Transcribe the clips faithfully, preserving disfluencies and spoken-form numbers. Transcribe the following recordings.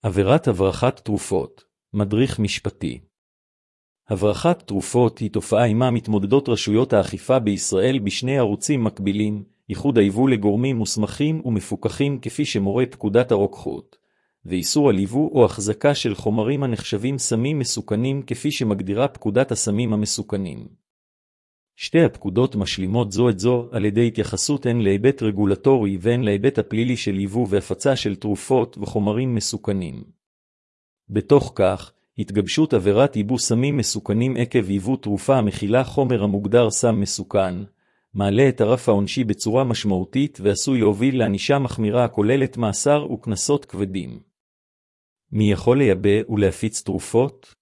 עבירת הברחת תרופות, מדריך משפטי. הברחת תרופות היא תופעה עמה מתמודדות רשויות האכיפה בישראל בשני ערוצים מקבילים, ייחוד היבוא לגורמים מוסמכים ומפוקחים כפי שמורה פקודת הרוקחות, ואיסור על ייבוא או החזקה של חומרים הנחשבים סמים מסוכנים כפי שמגדירה פקודת הסמים המסוכנים. שתי הפקודות משלימות זו את זו על ידי התייחסות הן להיבט רגולטורי והן להיבט הפלילי של ייבוא והפצה של תרופות וחומרים מסוכנים. בתוך כך, התגבשות עבירת ייבוא סמים מסוכנים עקב ייבוא תרופה המכילה חומר המוגדר סם מסוכן, מעלה את הרף העונשי בצורה משמעותית ועשוי להוביל לענישה מחמירה הכוללת מאסר וקנסות כבדים. מי יכול לייבא ולהפיץ תרופות?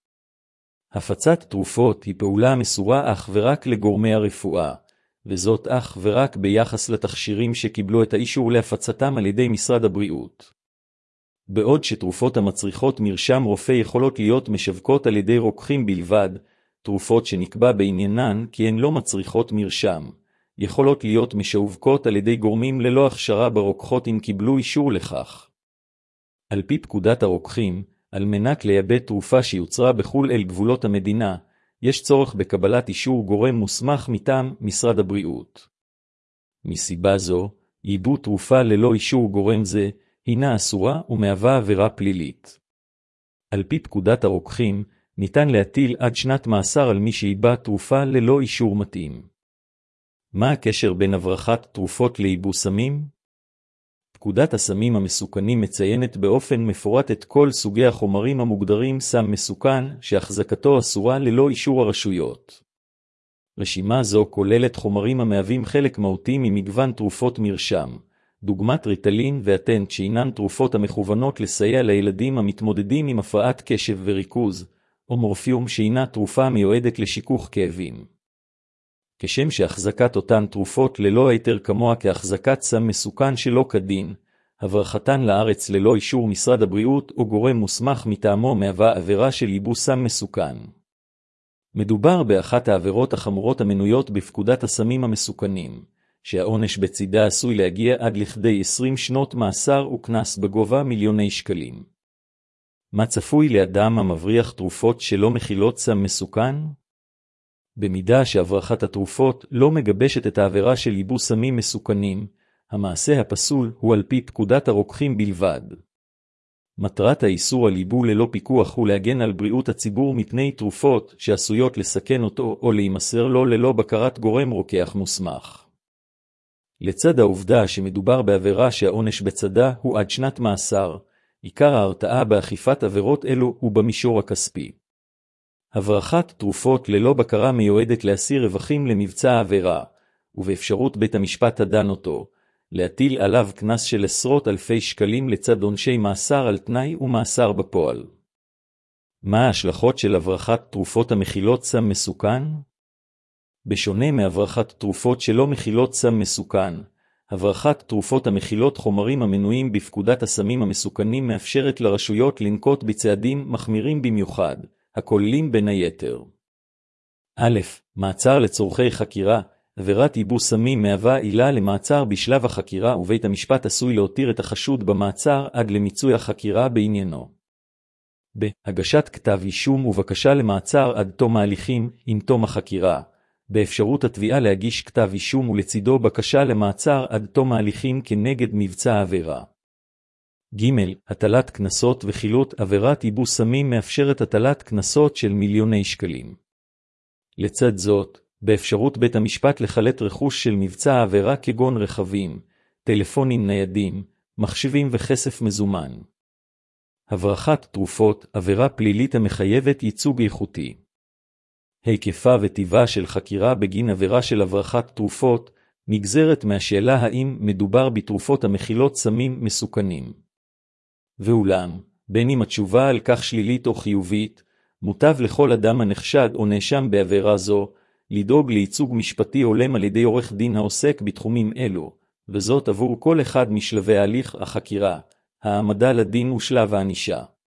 הפצת תרופות היא פעולה מסורה אך ורק לגורמי הרפואה, וזאת אך ורק ביחס לתכשירים שקיבלו את האישור להפצתם על ידי משרד הבריאות. בעוד שתרופות המצריכות מרשם רופא יכולות להיות משווקות על ידי רוקחים בלבד, תרופות שנקבע בעניינן כי הן לא מצריכות מרשם, יכולות להיות משווקות על ידי גורמים ללא הכשרה ברוקחות אם קיבלו אישור לכך. על פי פקודת הרוקחים, על מנת לייבא תרופה שיוצרה בחו"ל אל גבולות המדינה, יש צורך בקבלת אישור גורם מוסמך מטעם משרד הבריאות. מסיבה זו, ייבוא תרופה ללא אישור גורם זה, הינה אסורה ומהווה עבירה פלילית. על פי פקודת הרוקחים, ניתן להטיל עד שנת מאסר על מי שייבא תרופה ללא אישור מתאים. מה הקשר בין הברחת תרופות לייבוא סמים? פקודת הסמים המסוכנים מציינת באופן מפורט את כל סוגי החומרים המוגדרים סם מסוכן שהחזקתו אסורה ללא אישור הרשויות. רשימה זו כוללת חומרים המהווים חלק מהותי ממגוון תרופות מרשם, דוגמת ריטלין ואטנט שהינן תרופות המכוונות לסייע לילדים המתמודדים עם הפרעת קשב וריכוז, או מורפיום שהינה תרופה מיועדת לשיכוך כאבים. כשם שהחזקת אותן תרופות ללא היתר כמוה כהחזקת סם מסוכן שלא כדין, הברחתן לארץ ללא אישור משרד הבריאות או גורם מוסמך מטעמו מהווה עבירה של ייבוא סם מסוכן. מדובר באחת העבירות החמורות המנויות בפקודת הסמים המסוכנים, שהעונש בצידה עשוי להגיע עד לכדי עשרים שנות מאסר וקנס בגובה מיליוני שקלים. מה צפוי לאדם המבריח תרופות שלא מכילות סם מסוכן? במידה שהברחת התרופות לא מגבשת את העבירה של ייבוא סמים מסוכנים, המעשה הפסול הוא על פי פקודת הרוקחים בלבד. מטרת האיסור על ייבוא ללא פיקוח הוא להגן על בריאות הציבור מפני תרופות שעשויות לסכן אותו או להימסר לו ללא בקרת גורם רוקח מוסמך. לצד העובדה שמדובר בעבירה שהעונש בצדה הוא עד שנת מאסר, עיקר ההרתעה באכיפת עבירות אלו הוא במישור הכספי. הברחת תרופות ללא בקרה מיועדת להסיר רווחים למבצע העבירה, ובאפשרות בית המשפט הדן אותו, להטיל עליו קנס של עשרות אלפי שקלים לצד עונשי מאסר על תנאי ומאסר בפועל. מה ההשלכות של הברחת תרופות המכילות סם מסוכן? בשונה מהברחת תרופות שלא מכילות סם מסוכן, הברחת תרופות המכילות חומרים המנויים בפקודת הסמים המסוכנים מאפשרת לרשויות לנקוט בצעדים מחמירים במיוחד, הכוללים בין היתר. א', מעצר לצורכי חקירה. עבירת ייבוא סמים מהווה עילה למעצר בשלב החקירה ובית המשפט עשוי להותיר את החשוד במעצר עד למיצוי החקירה בעניינו. ב. הגשת כתב אישום ובקשה למעצר עד תום ההליכים עם תום החקירה. באפשרות התביעה להגיש כתב אישום ולצידו בקשה למעצר עד תום ההליכים כנגד מבצע העבירה. ג. הטלת קנסות וחילוט. עבירת ייבוא סמים מאפשרת הטלת קנסות של מיליוני שקלים. לצד זאת, באפשרות בית המשפט לחלט רכוש של מבצע העבירה כגון רכבים, טלפונים ניידים, מחשבים וכסף מזומן. הברחת תרופות, עבירה פלילית המחייבת ייצוג איכותי. היקפה וטיבה של חקירה בגין עבירה של הברחת תרופות נגזרת מהשאלה האם מדובר בתרופות המכילות סמים מסוכנים. ואולם, בין אם התשובה על כך שלילית או חיובית, מוטב לכל אדם הנחשד או נאשם בעבירה זו, לדאוג לייצוג משפטי הולם על ידי עורך דין העוסק בתחומים אלו, וזאת עבור כל אחד משלבי הליך החקירה, העמדה לדין ושלב הענישה.